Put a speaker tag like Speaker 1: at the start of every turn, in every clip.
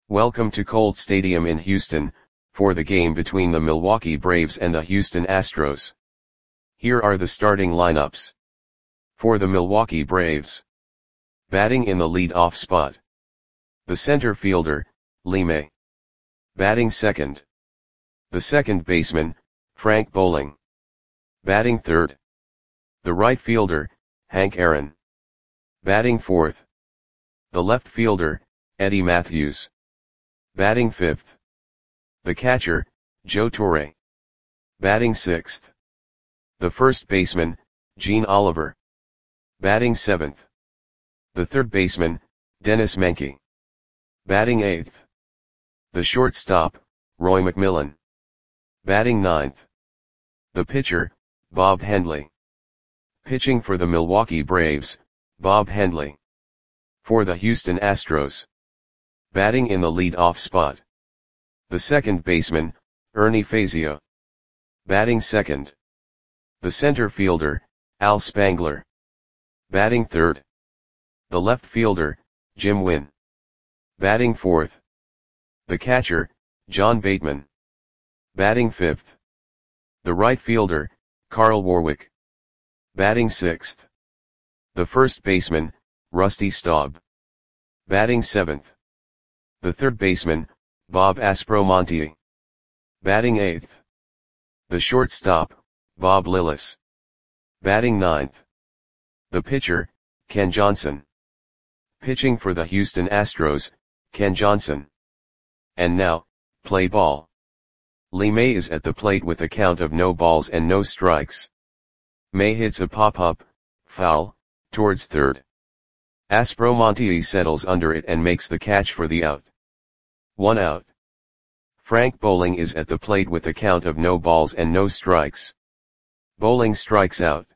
Speaker 1: Welcome to Colt Stadium in Houston, for the game between the Milwaukee Braves and the Houston Astros. Here are the starting lineups. For the Milwaukee Braves. Batting in the lead-off spot. The center fielder, Lee May. Batting second. The second baseman, Frank Bowling. Batting third. The right fielder, Hank Aaron. Batting fourth. The left fielder, Eddie Mathews. Batting fifth. The catcher, Joe Torre. Batting sixth. The first baseman, Gene Oliver. Batting seventh. The third baseman, Dennis Menke. Batting eighth. The shortstop, Roy McMillan. Batting ninth. The pitcher, Bob Hendley. Pitching for the Milwaukee Braves, Bob Hendley. For the Houston Astros. Batting in the lead-off spot. The second baseman, Ernie Fazio. Batting second. The center fielder, Al Spangler. Batting third. The left fielder, Jim Wynn. Batting fourth. The catcher, John Bateman. Batting fifth. The right fielder, Carl Warwick. Batting sixth. The first baseman, Rusty Staub. Batting seventh. The third baseman, Bob Aspromonte. Batting eighth. The shortstop, Bob Lillis. Batting ninth. The pitcher, Ken Johnson. Pitching for the Houston Astros, Ken Johnson. And now, play ball. Lee May is at the plate with a count of no balls and no strikes. May hits a pop-up, foul, towards third. Aspromonte settles under it and makes the catch for the out. 1 out. Frank Bowling is at the plate with a count of no balls and no strikes. Bowling strikes out.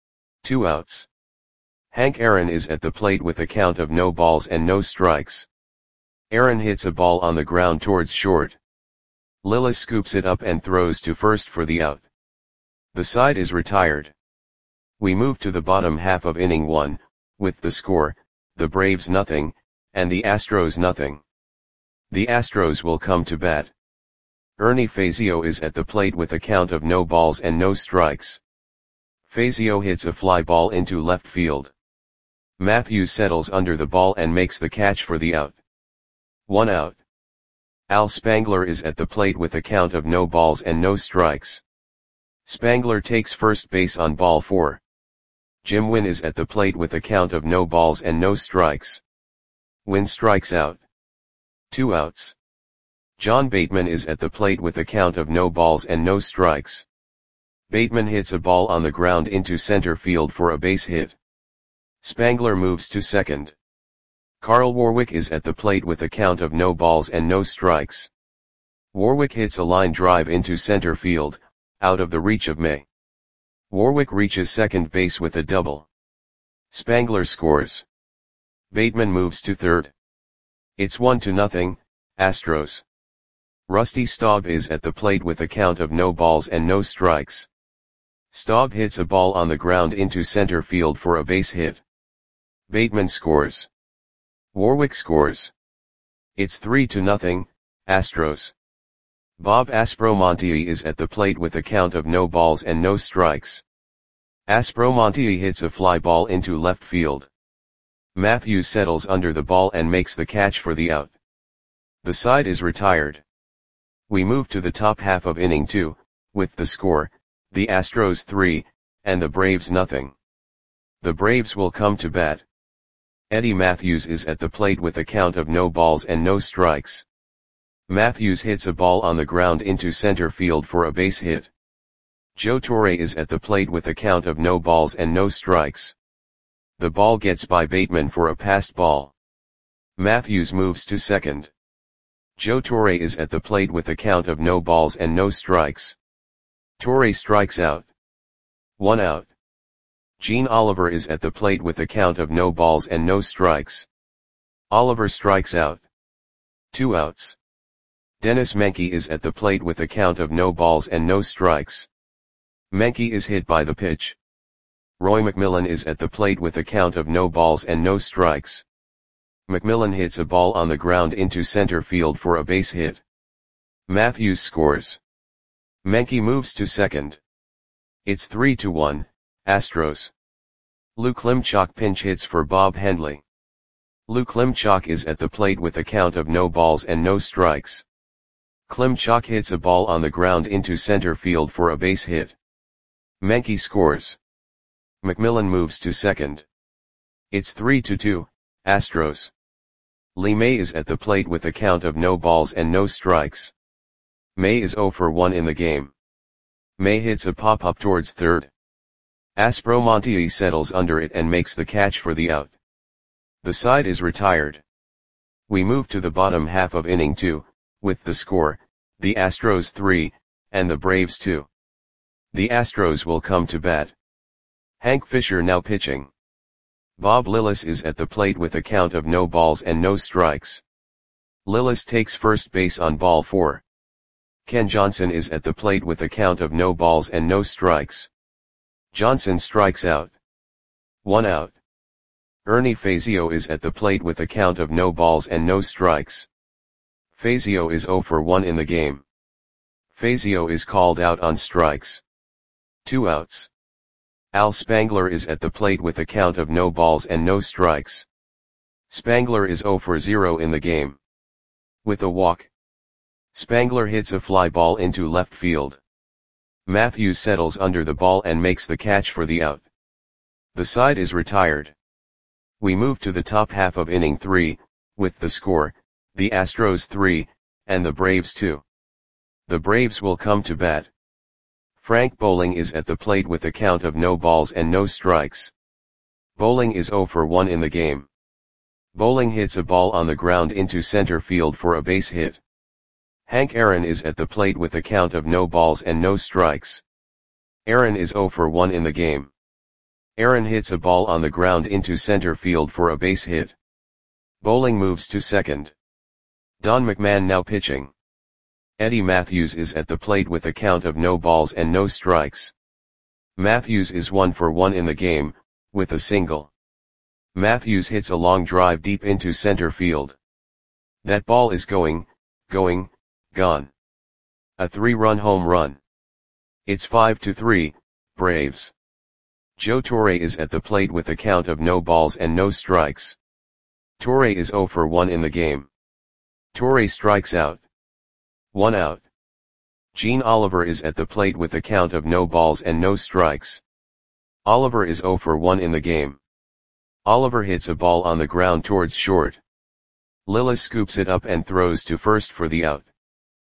Speaker 1: 2 outs. Hank Aaron is at the plate with a count of no balls and no strikes. Aaron hits a ball on the ground towards short. Lillis scoops it up and throws to first for the out. The side is retired. We move to the bottom half of inning 1, with the score, the Braves nothing, and the Astros nothing. The Astros will come to bat. Ernie Fazio is at the plate with a count of no balls and no strikes. Fazio hits a fly ball into left field. Mathews settles under the ball and makes the catch for the out. 1 out. Al Spangler is at the plate with a count of no balls and no strikes. Spangler takes first base on ball 4. Jim Wynn is at the plate with a count of no balls and no strikes. Wynn strikes out. 2 outs. John Bateman is at the plate with a count of no balls and no strikes. Bateman hits a ball on the ground into center field for a base hit. Spangler moves to second. Carl Warwick is at the plate with a count of no balls and no strikes. Warwick hits a line drive into center field, out of the reach of May. Warwick reaches second base with a double. Spangler scores. Bateman moves to third. It's 1-0, Astros. Rusty Staub is at the plate with a count of no balls and no strikes. Staub hits a ball on the ground into center field for a base hit. Bateman scores. Warwick scores. It's 3-0, Astros. Bob Aspromonte is at the plate with a count of no balls and no strikes. Aspromonte hits a fly ball into left field. Mathews settles under the ball and makes the catch for the out. The side is retired. We move to the top half of inning 2, with the score, the Astros 3, and the Braves nothing. The Braves will come to bat. Eddie Mathews is at the plate with a count of no balls and no strikes. Mathews hits a ball on the ground into center field for a base hit. Joe Torre is at the plate with a count of no balls and no strikes. The ball gets by Bateman for a passed ball. Mathews moves to second. Joe Torre is at the plate with a count of no balls and no strikes. Torre strikes out. 1 out. Gene Oliver is at the plate with a count of no balls and no strikes. Oliver strikes out. 2 outs. Dennis Menke is at the plate with a count of no balls and no strikes. Menke is hit by the pitch. Roy McMillan is at the plate with a count of no balls and no strikes. McMillan hits a ball on the ground into center field for a base hit. Matthews scores. Menke moves to second. It's 3-1, Astros. Lou Klimchak pinch hits for Bob Hendley. Lou Klimchak is at the plate with a count of no balls and no strikes. Klimchak hits a ball on the ground into center field for a base hit. Menke scores. McMillan moves to second. It's 3-2, Astros. Lee May is at the plate with a count of no balls and no strikes. May is 0 for 1 in the game. May hits a pop-up towards third. Aspromonte settles under it and makes the catch for the out. The side is retired. We move to the bottom half of inning 2, with the score, the Astros 3, and the Braves 2. The Astros will come to bat. Hank Fisher now pitching. Bob Lillis is at the plate with a count of no balls and no strikes. Lillis takes first base on ball 4. Ken Johnson is at the plate with a count of no balls and no strikes. Johnson strikes out. 1 out. Ernie Fazio is at the plate with a count of no balls and no strikes. Fazio is 0 for 1 in the game. Fazio is called out on strikes. 2 outs. Al Spangler is at the plate with a count of no balls and no strikes. Spangler is 0 for 0 in the game. With a walk. Spangler hits a fly ball into left field. Matthews settles under the ball and makes the catch for the out. The side is retired. We move to the top half of inning 3, with the score, the Astros 3, and the Braves 2. The Braves will come to bat. Frank Bowling is at the plate with a count of no balls and no strikes. Bowling is 0 for 1 in the game. Bowling hits a ball on the ground into center field for a base hit. Hank Aaron is at the plate with a count of no balls and no strikes. Aaron is 0 for 1 in the game. Aaron hits a ball on the ground into center field for a base hit. Bowling moves to second. Don McMahon now pitching. Eddie Matthews is at the plate with a count of no balls and no strikes. Matthews is 1 for 1 in the game, with a single. Matthews hits a long drive deep into center field. That ball is gone. A 3-run home run. It's 5-3, Braves. Joe Torre is at the plate with a count of no balls and no strikes. Torre is 0 for 1 in the game. Torre strikes out. 1 out. Gene Oliver is at the plate with a count of no balls and no strikes. Oliver is 0 for 1 in the game. Oliver hits a ball on the ground towards short. Lillis scoops it up and throws to first for the out.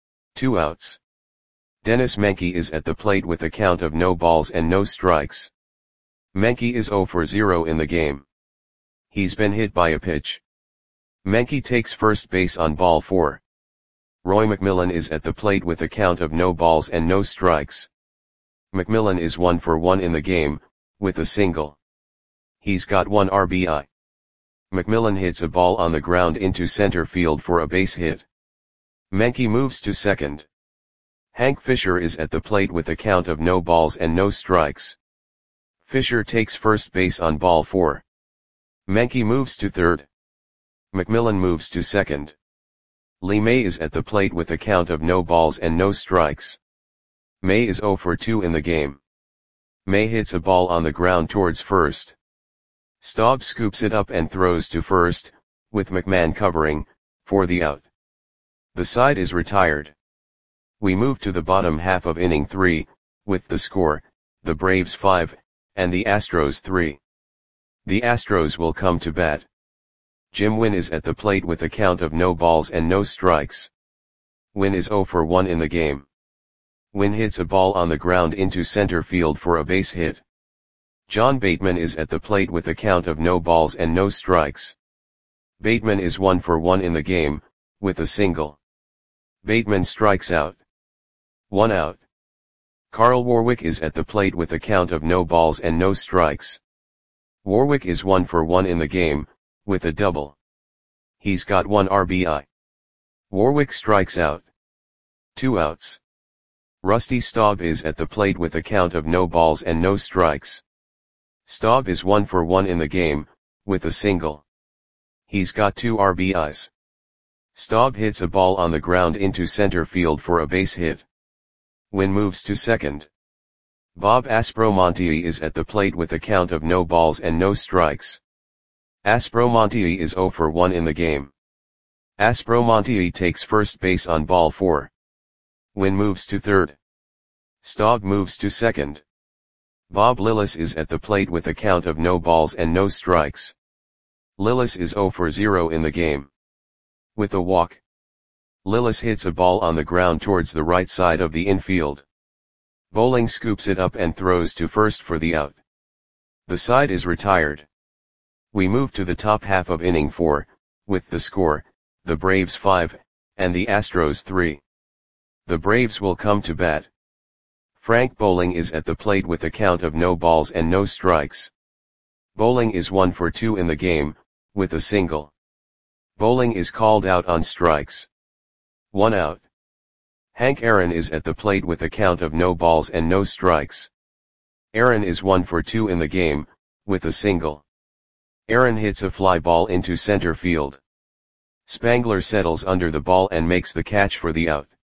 Speaker 1: 2 outs. Dennis Menke is at the plate with a count of no balls and no strikes. Menke is 0 for 0 in the game. He's been hit by a pitch. Menke takes first base on ball 4. Roy McMillan is at the plate with a count of no balls and no strikes. McMillan is 1 for 1 in the game, with a single. He's got 1 RBI. McMillan hits a ball on the ground into center field for a base hit. Menke moves to second. Hank Fisher is at the plate with a count of no balls and no strikes. Fisher takes first base on ball 4. Menke moves to third. McMillan moves to second. Lee May is at the plate with a count of no balls and no strikes. May is 0 for 2 in the game. May hits a ball on the ground towards first. Staub scoops it up and throws to first, with McMahon covering, for the out. The side is retired. We move to the bottom half of inning 3, with the score, the Braves 5, and the Astros 3. The Astros will come to bat. Jim Wynn is at the plate with a count of no balls and no strikes. Wynn is 0 for 1 in the game. Wynn hits a ball on the ground into center field for a base hit. John Bateman is at the plate with a count of no balls and no strikes. Bateman is 1 for 1 in the game, with a single. Bateman strikes out. 1 out. Carl Warwick is at the plate with a count of no balls and no strikes. Warwick is 1 for 1 in the game, with a double. He's got 1 RBI. Warwick strikes out. 2 outs. Rusty Staub is at the plate with a count of no balls and no strikes. Staub is 1 for 1 in the game, with a single. He's got 2 RBIs. Staub hits a ball on the ground into center field for a base hit. Wynn moves to second. Bob Aspromonte is at the plate with a count of no balls and no strikes. Aspromonte is 0 for 1 in the game. Aspromonte takes first base on ball 4. Wynn moves to third. Staub moves to second. Bob Lillis is at the plate with a count of no balls and no strikes. Lillis is 0 for 0 in the game. With a walk, Lillis hits a ball on the ground towards the right side of the infield. Bowling scoops it up and throws to first for the out. The side is retired. We move to the top half of inning 4, with the score, the Braves 5, and the Astros 3. The Braves will come to bat. Frank Bowling is at the plate with a count of no balls and no strikes. Bowling is 1 for 2 in the game, with a single. Bowling is called out on strikes. 1 out. Hank Aaron is at the plate with a count of no balls and no strikes. Aaron is 1 for 2 in the game, with a single. Aaron hits a fly ball into center field. Spangler settles under the ball and makes the catch for the out.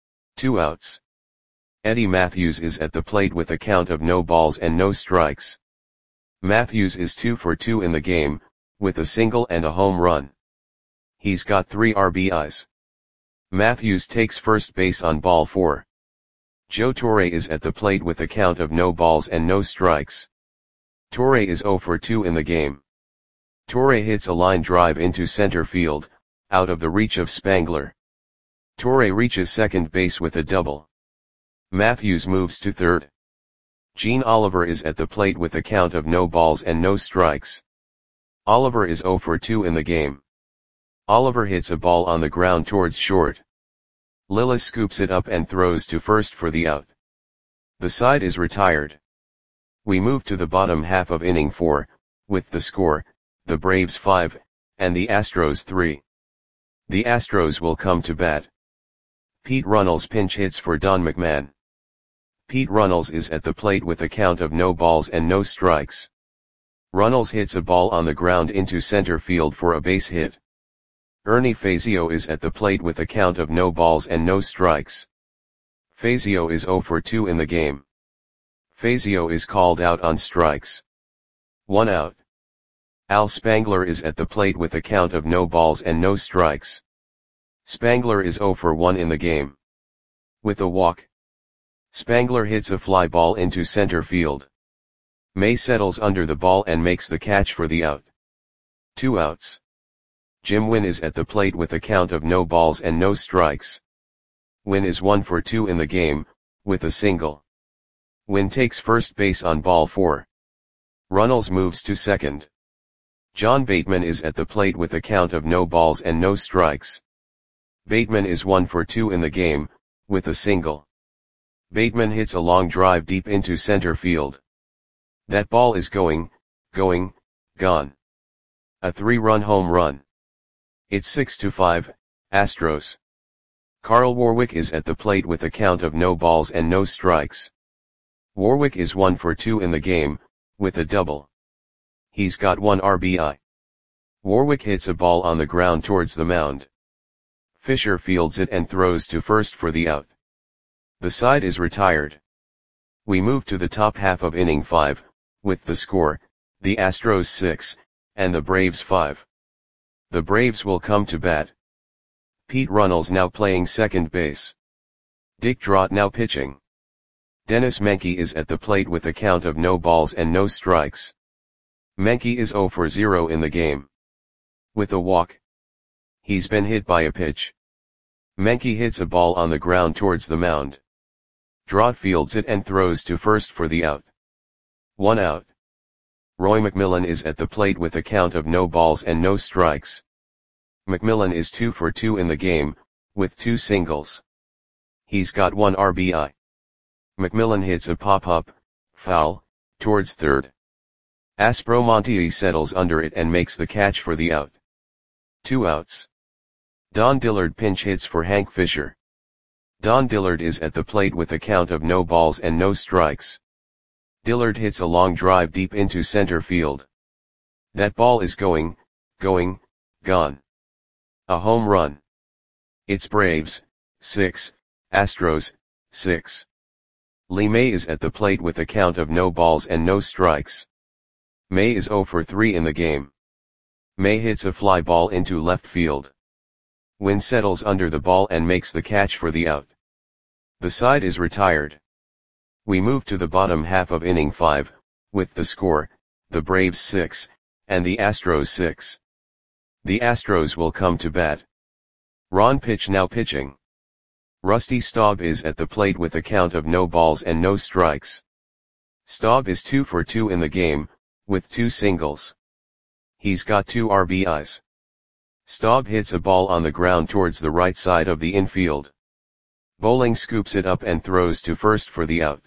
Speaker 1: 2 outs. Eddie Matthews is at the plate with a count of no balls and no strikes. Matthews is 2 for 2 in the game, with a single and a home run. He's got 3 RBIs. Matthews takes first base on ball 4. Joe Torre is at the plate with a count of no balls and no strikes. Torre is 0 for 2 in the game. Torre hits a line drive into center field, out of the reach of Spangler. Torre reaches second base with a double. Matthews moves to third. Gene Oliver is at the plate with a count of no balls and no strikes. Oliver is 0 for 2 in the game. Oliver hits a ball on the ground towards short. Lillis scoops it up and throws to first for the out. The side is retired. We move to the bottom half of inning 4, with the score, the Braves 5, and the Astros 3. The Astros will come to bat. Pete Runnels pinch hits for Don McMahon. Pete Runnels is at the plate with a count of no balls and no strikes. Runnels hits a ball on the ground into center field for a base hit. Ernie Fazio is at the plate with a count of no balls and no strikes. Fazio is 0 for 2 in the game. Fazio is called out on strikes. 1 out. Al Spangler is at the plate with a count of no balls and no strikes. Spangler is 0 for 1 in the game. With a walk, Spangler hits a fly ball into center field. May settles under the ball and makes the catch for the out. 2 outs. Jim Wynn is at the plate with a count of no balls and no strikes. Wynn is 1 for 2 in the game, with a single. Wynn takes first base on ball 4. Runnels moves to second. John Bateman is at the plate with a count of no balls and no strikes. Bateman is 1 for 2 in the game, with a single. Bateman hits a long drive deep into center field. That ball is gone. A 3-run home run. It's 6-5, Astros. Carl Warwick is at the plate with a count of no balls and no strikes. Warwick is 1 for 2 in the game, with a double. He's got 1 RBI. Warwick hits a ball on the ground towards the mound. Fisher fields it and throws to first for the out. The side is retired. We move to the top half of inning 5, with the score, the Astros 6, and the Braves 5. The Braves will come to bat. Pete Runnels now playing second base. Dick Drott now pitching. Dennis Menke is at the plate with a count of no balls and no strikes. Menke is 0 for 0 in the game. With a walk. He's been hit by a pitch. Menke hits a ball on the ground towards the mound. Drott fields it and throws to first for the out. 1 out. Roy McMillan is at the plate with a count of no balls and no strikes. McMillan is 2 for 2 in the game, with 2 singles. He's got 1 RBI. McMillan hits a pop-up, foul, towards third. Aspromonte settles under it and makes the catch for the out. 2 outs. Don Dillard pinch hits for Hank Fisher. Don Dillard is at the plate with a count of no balls and no strikes. Dillard hits a long drive deep into center field. That ball is going. Gone. A home run. It's Braves, 6, Astros, 6. Lee May is at the plate with a count of no balls and no strikes. May is 0 for 3 in the game. May hits a fly ball into left field. Wynn settles under the ball and makes the catch for the out. The side is retired. We move to the bottom half of inning 5, with the score, the Braves 6, and the Astros 6. The Astros will come to bat. Ron Pitch now pitching. Rusty Staub is at the plate with a count of no balls and no strikes. Staub is 2 for 2 in the game, with 2 singles. He's got 2 RBIs. Staub hits a ball on the ground towards the right side of the infield. Bowling scoops it up and throws to first for the out.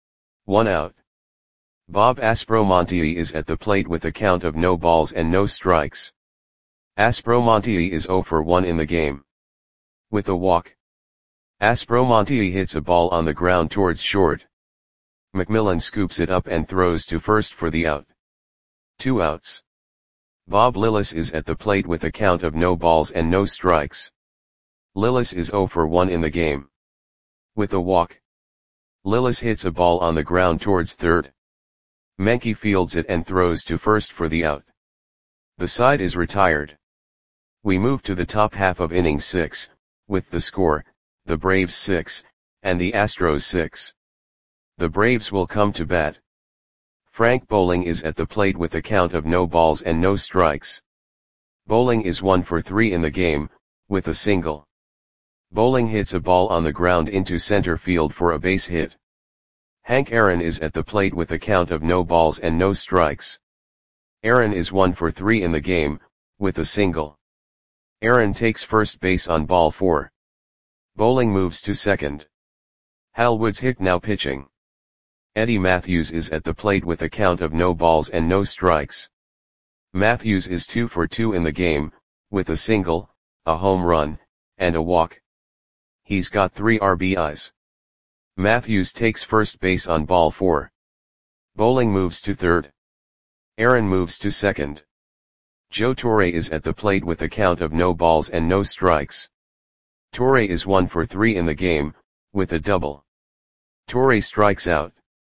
Speaker 1: 1 out. Bob Aspromonte is at the plate with a count of no balls and no strikes. Aspromonte is 0 for 1 in the game. With a walk. Aspromonte hits a ball on the ground towards short. McMillan scoops it up and throws to first for the out. 2 outs. Bob Lillis is at the plate with a count of no balls and no strikes. Lillis is 0 for 1 in the game. With a walk. Lillis hits a ball on the ground towards third. Menke fields it and throws to first for the out. The side is retired. We move to the top half of inning 6, with the score, the Braves 6, and the Astros 6. The Braves will come to bat. Frank Bowling is at the plate with a count of no balls and no strikes. Bowling is 1 for 3 in the game, with a single. Bowling hits a ball on the ground into center field for a base hit. Hank Aaron is at the plate with a count of no balls and no strikes. Aaron is 1 for 3 in the game, with a single. Aaron takes first base on ball 4. Bowling moves to second. Hal Woods Hick now pitching. Eddie Matthews is at the plate with a count of no balls and no strikes. Matthews is 2 for 2 in the game, with a single, a home run, and a walk. He's got 3 RBIs. Matthews takes first base on ball 4. Bowling moves to third. Aaron moves to second. Joe Torre is at the plate with a count of no balls and no strikes. Torre is 1 for 3 in the game, with a double. Torre strikes out.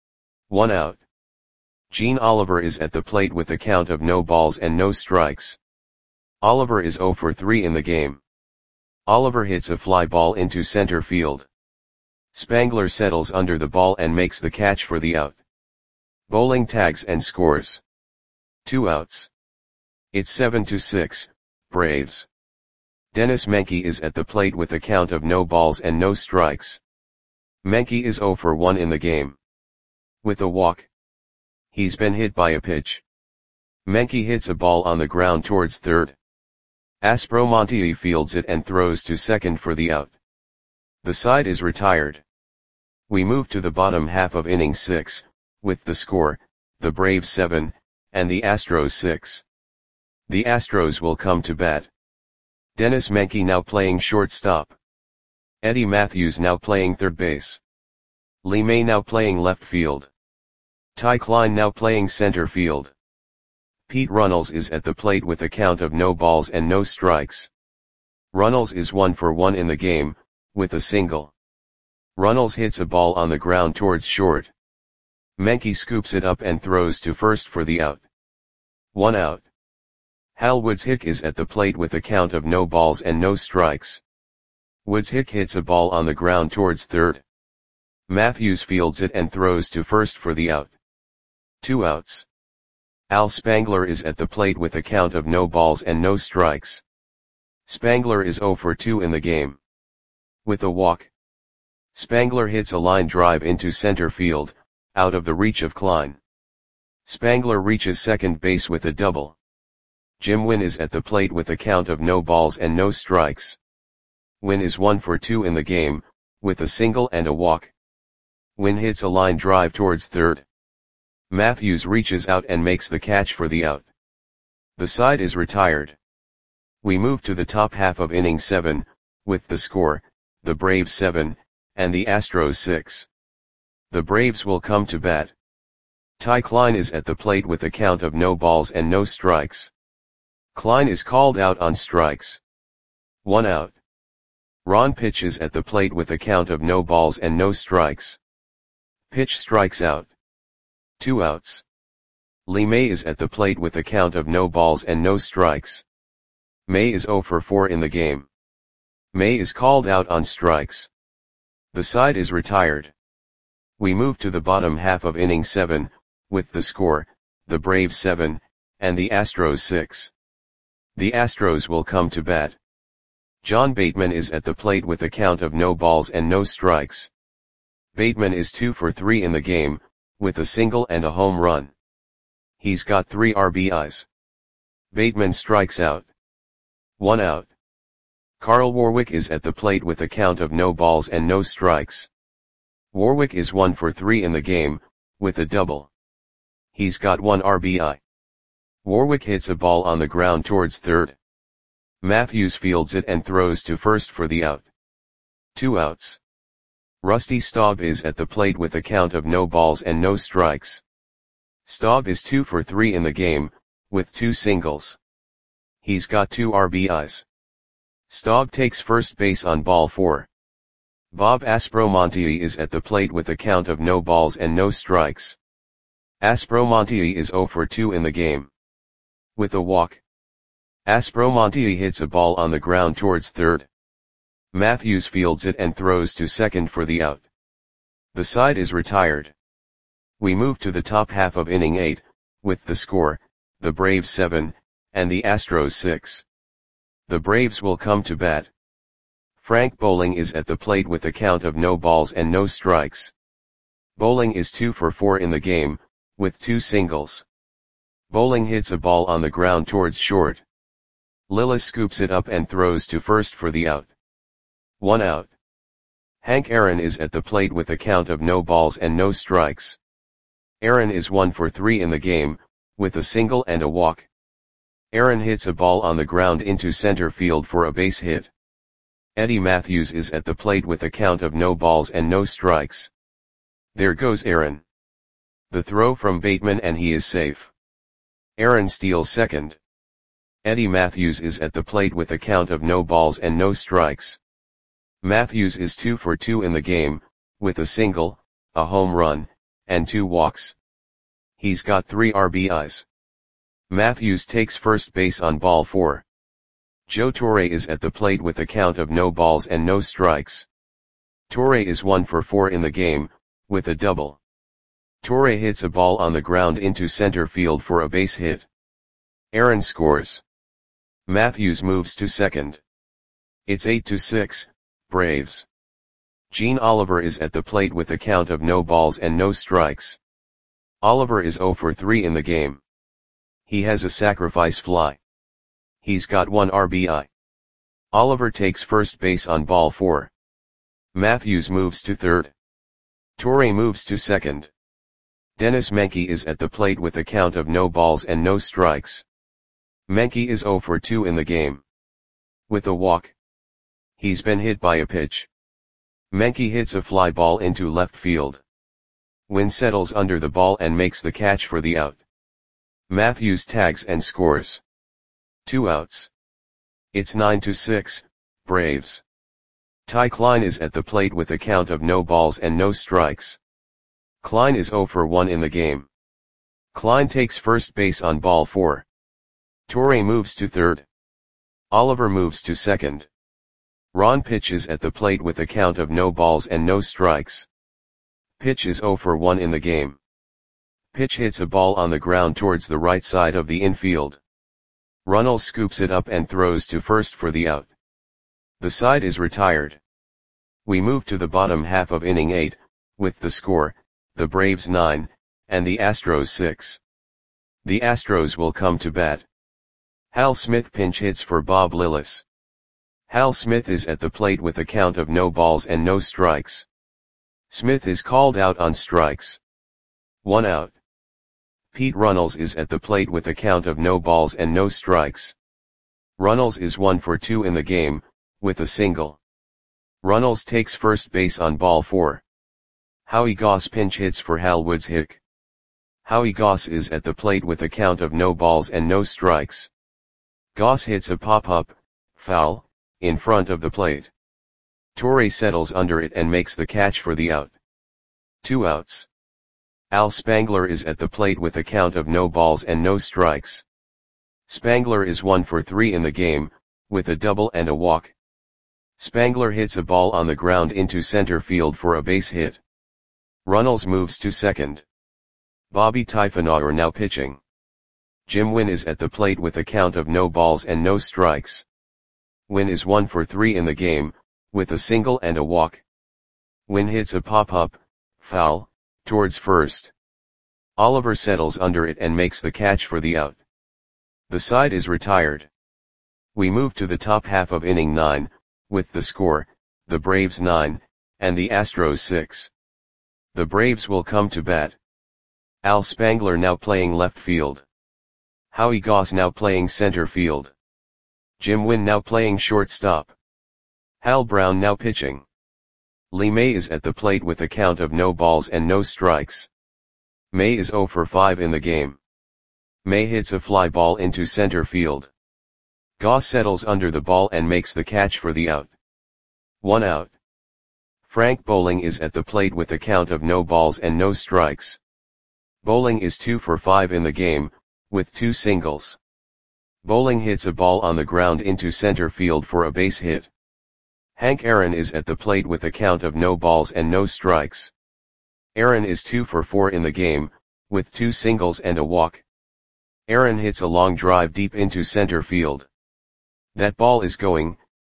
Speaker 1: 1 out. Gene Oliver is at the plate with a count of no balls and no strikes. Oliver is 0 for 3 in the game. Oliver hits a fly ball into center field. Spangler settles under the ball and makes the catch for the out. Bowling tags and scores. 2 outs. It's 7-6, Braves. Dennis Menke is at the plate with a count of no balls and no strikes. Menke is 0 for 1 in the game. With a walk. He's been hit by a pitch. Menke hits a ball on the ground towards third. Aspromonte fields it and throws to second for the out. The side is retired. We move to the bottom half of inning 6, with the score, the Braves 7, and the Astros 6. The Astros will come to bat. Dennis Menke now playing shortstop. Eddie Matthews now playing third base. Lee May now playing left field. Ty Klein now playing center field. Pete Runnels is at the plate with a count of no balls and no strikes. Runnels is 1 for 1 in the game, with a single. Runnels hits a ball on the ground towards short. Menke scoops it up and throws to first for the out. 1 out. Hal Woods Hick is at the plate with a count of no balls and no strikes. Woods Hick hits a ball on the ground towards third. Matthews fields it and throws to first for the out. 2 outs. Al Spangler is at the plate with a count of no balls and no strikes. Spangler is 0 for 2 in the game. With a walk. Spangler hits a line drive into center field, out of the reach of Klein. Spangler reaches second base with a double. Jim Wynn is at the plate with a count of no balls and no strikes. Wynn is 1 for 2 in the game, with a single and a walk. Wynn hits a line drive towards third. Matthews reaches out and makes the catch for the out. The side is retired. We move to the top half of inning 7, with the score, the Braves 7, and the Astros 6. The Braves will come to bat. Ty Klein is at the plate with a count of no balls and no strikes. Klein is called out on strikes. 1 out. Ron pitches at the plate with a count of no balls and no strikes. Pitch strikes out. 2 outs. Lee May is at the plate with a count of no balls and no strikes. May is 0 for 4 in the game. May is called out on strikes. The side is retired. We move to the bottom half of inning 7, with the score, the Braves 7, and the Astros 6. The Astros will come to bat. John Bateman is at the plate with a count of no balls and no strikes. Bateman is 2 for 3 in the game, with a single and a home run. He's got 3 RBIs. Bateman strikes out. 1 out. Carl Warwick is at the plate with a count of no balls and no strikes. Warwick is 1 for 3 in the game, with a double. He's got 1 RBI. Warwick hits a ball on the ground towards third. Matthews fields it and throws to first for the out. 2 outs. Rusty Staub is at the plate with a count of no balls and no strikes. Staub is 2 for 3 in the game, with 2 singles. He's got 2 RBIs. Staub takes first base on ball 4. Bob Aspromonte is at the plate with a count of no balls and no strikes. Aspromonte is 0 for 2 in the game. With a walk. Aspromonte hits a ball on the ground towards third. Matthews fields it and throws to second for the out. The side is retired. We move to the top half of inning 8, with the score, the Braves 7, and the Astros 6. The Braves will come to bat. Frank Bowling is at the plate with a count of no balls and no strikes. Bowling is 2 for 4 in the game, with 2 singles. Bowling hits a ball on the ground towards short. Lillis scoops it up and throws to first for the out. 1 out. Hank Aaron is at the plate with a count of no balls and no strikes. Aaron is 1 for 3 in the game, with a single and a walk. Aaron hits a ball on the ground into center field for a base hit. Eddie Matthews is at the plate with a count of no balls and no strikes. There goes Aaron. The throw from Bateman and he is safe. Aaron steals second. Eddie Matthews is at the plate with a count of no balls and no strikes. Matthews is 2 for 2 in the game, with a single, a home run, and 2 walks. He's got 3 RBIs. Matthews takes first base on ball 4. Joe Torre is at the plate with a count of no balls and no strikes. Torre is 1 for 4 in the game, with a double. Torre hits a ball on the ground into center field for a base hit. Aaron scores. Matthews moves to second. It's 8-6, Braves. Gene Oliver is at the plate with a count of no balls and no strikes. Oliver is 0 for 3 in the game. He has a sacrifice fly. He's got 1 RBI. Oliver takes first base on ball 4. Matthews moves to third. Torre moves to second. Dennis Menke is at the plate with a count of no balls and no strikes. Menke is 0 for 2 in the game. With a walk. He's been hit by a pitch. Menke hits a fly ball into left field. Wynn settles under the ball and makes the catch for the out. Matthews tags and scores. 2 outs. It's 9-6, Braves. Ty Klein is at the plate with a count of no balls and no strikes. Klein is 0 for 1 in the game. Klein takes first base on ball 4. Torre moves to third. Oliver moves to second. Ron pitches at the plate with a count of no balls and no strikes. Pitch is 0 for 1 in the game. Pitch hits a ball on the ground towards the right side of the infield. Runnels scoops it up and throws to first for the out. The side is retired. We move to the bottom half of inning 8, with the score, the Braves 9, and the Astros 6. The Astros will come to bat. Hal Smith pinch hits for Bob Lillis. Hal Smith is at the plate with a count of no balls and no strikes. Smith is called out on strikes. 1 out. Pete Runnels is at the plate with a count of no balls and no strikes. Runnels is 1 for 2 in the game, with a single. Runnels takes first base on ball 4. Howie Goss pinch hits for Hal Woods Hick. Howie Goss is at the plate with a count of no balls and no strikes. Goss hits a pop-up, foul, in front of the plate. Torre settles under it and makes the catch for the out. 2 outs. Al Spangler is at the plate with a count of no balls and no strikes. Spangler is 1 for 3 in the game, with a double and a walk. Spangler hits a ball on the ground into center field for a base hit. Runnels moves to second. Bobby Typhonauer now pitching. Jim Wynn is at the plate with a count of no balls and no strikes. Wynn is 1 for 3 in the game, with a single and a walk. Wynn hits a pop-up, foul, towards first. Oliver settles under it and makes the catch for the out. The side is retired. We move to the top half of inning 9, with the score, the Braves 9, and the Astros 6. The Braves will come to bat. Al Spangler now playing left field. Howie Goss now playing center field. Jim Wynn now playing shortstop. Hal Brown now pitching. Lee May is at the plate with a count of no balls and no strikes. May is 0 for 5 in the game. May hits a fly ball into center field. Goss settles under the ball and makes the catch for the out. 1 out. Frank Bowling is at the plate with a count of no balls and no strikes. Bowling is 2 for 5 in the game, with 2 singles. Bowling hits a ball on the ground into center field for a base hit. Hank Aaron is at the plate with a count of no balls and no strikes. Aaron is 2 for 4 in the game, with 2 singles and a walk. Aaron hits a long drive deep into center field. That ball is gone.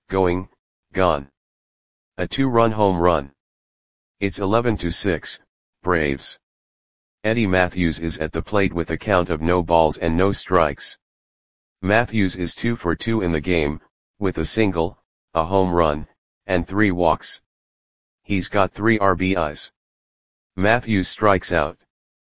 Speaker 1: A 2-run home run. It's 11-6, Braves. Eddie Matthews is at the plate with a count of no balls and no strikes. Matthews is 2 for 2 in the game, with a single, a home run, and 3 walks. He's got 3 RBIs. Matthews strikes out.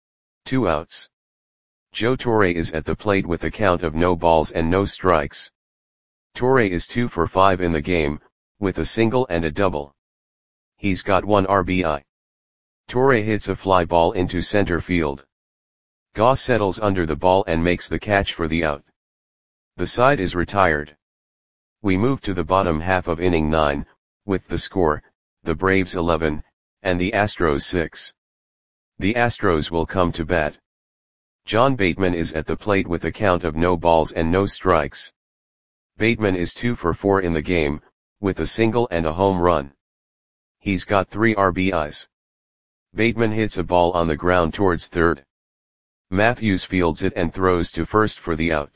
Speaker 1: 2 outs. Joe Torre is at the plate with a count of no balls and no strikes. Torre is 2 for 5 in the game, with a single and a double. He's got 1 RBI. Torre hits a fly ball into center field. Goss settles under the ball and makes the catch for the out. The side is retired. We move to the bottom half of inning 9, with the score, the Braves 11, and the Astros 6. The Astros will come to bat. John Bateman is at the plate with a count of no balls and no strikes. Bateman is 2 for 4 in the game, with a single and a home run. He's got 3 RBIs. Bateman hits a ball on the ground towards third. Matthews fields it and throws to first for the out.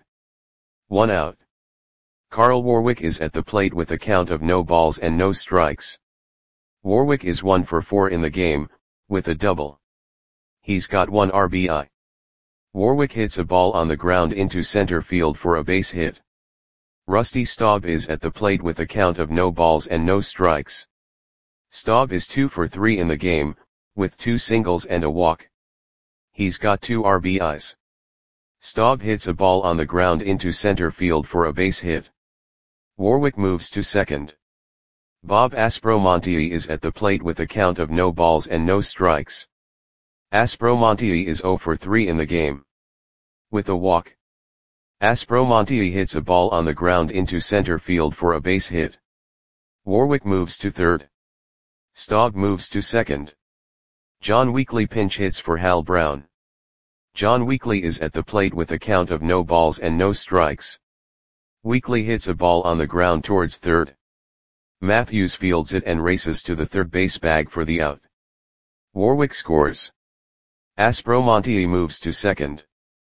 Speaker 1: 1 out. Carl Warwick is at the plate with a count of no balls and no strikes. Warwick is 1 for 4 in the game, with a double. He's got 1 RBI. Warwick hits a ball on the ground into center field for a base hit. Rusty Staub is at the plate with a count of no balls and no strikes. Staub is 2 for 3 in the game, with 2 singles and a walk. He's got 2 RBIs. Staub hits a ball on the ground into center field for a base hit. Warwick moves to second. Bob Aspromonte is at the plate with a count of no balls and no strikes. Aspromonte is 0 for 3 in the game. With a walk. Aspromonte hits a ball on the ground into center field for a base hit. Warwick moves to third. Staub moves to second. John Weekly pinch hits for Hal Brown. John Weekly is at the plate with a count of no balls and no strikes. Weekly hits a ball on the ground towards third. Matthews fields it and races to the third base bag for the out. Warwick scores. Aspromonte moves to second.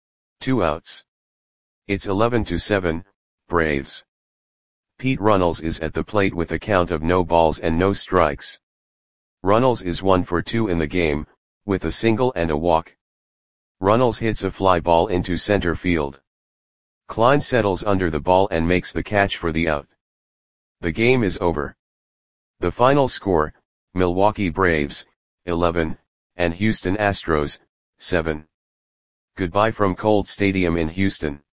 Speaker 1: 2 outs. It's 11-7, Braves. Pete Runnels is at the plate with a count of no balls and no strikes. Runnels is 1 for 2 in the game, with a single and a walk. Runnels hits a fly ball into center field. Klein settles under the ball and makes the catch for the out. The game is over. The final score, Milwaukee Braves, 11, and Houston Astros, 7. Goodbye from Colt Stadium in Houston.